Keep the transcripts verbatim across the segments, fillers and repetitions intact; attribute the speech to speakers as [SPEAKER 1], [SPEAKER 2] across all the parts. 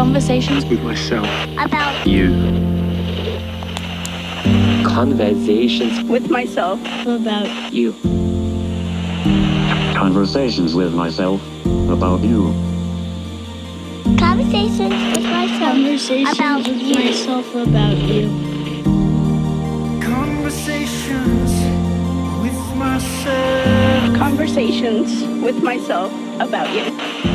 [SPEAKER 1] Conversations
[SPEAKER 2] with myself
[SPEAKER 3] about
[SPEAKER 2] you.
[SPEAKER 4] Conversations
[SPEAKER 3] with myself
[SPEAKER 1] about
[SPEAKER 4] you.
[SPEAKER 5] Conversations with myself about you.
[SPEAKER 3] conversations with myself
[SPEAKER 1] Conversations
[SPEAKER 3] about
[SPEAKER 1] with
[SPEAKER 3] you.
[SPEAKER 1] myself about you.
[SPEAKER 6] Conversations with myself.
[SPEAKER 3] Conversations with myself about you.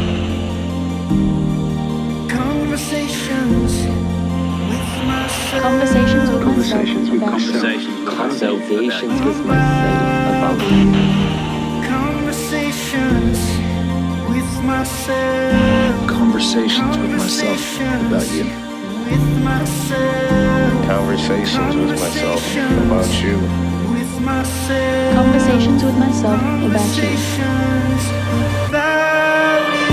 [SPEAKER 6] Conversations with myself.
[SPEAKER 1] Conversations with
[SPEAKER 2] Conversations with
[SPEAKER 1] myself about
[SPEAKER 2] myself.
[SPEAKER 1] you.
[SPEAKER 4] Conversations with myself about you.
[SPEAKER 6] Conversations with myself.
[SPEAKER 2] Conversations with myself about you.
[SPEAKER 6] With myself.
[SPEAKER 7] Conversations with myself about you.
[SPEAKER 6] With myself.
[SPEAKER 1] Conversations with myself about you.
[SPEAKER 6] Conversations about you.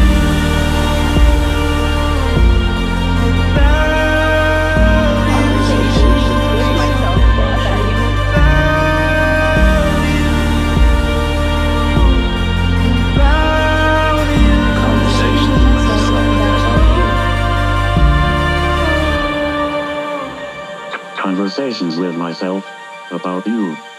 [SPEAKER 5] Conversations with myself about you.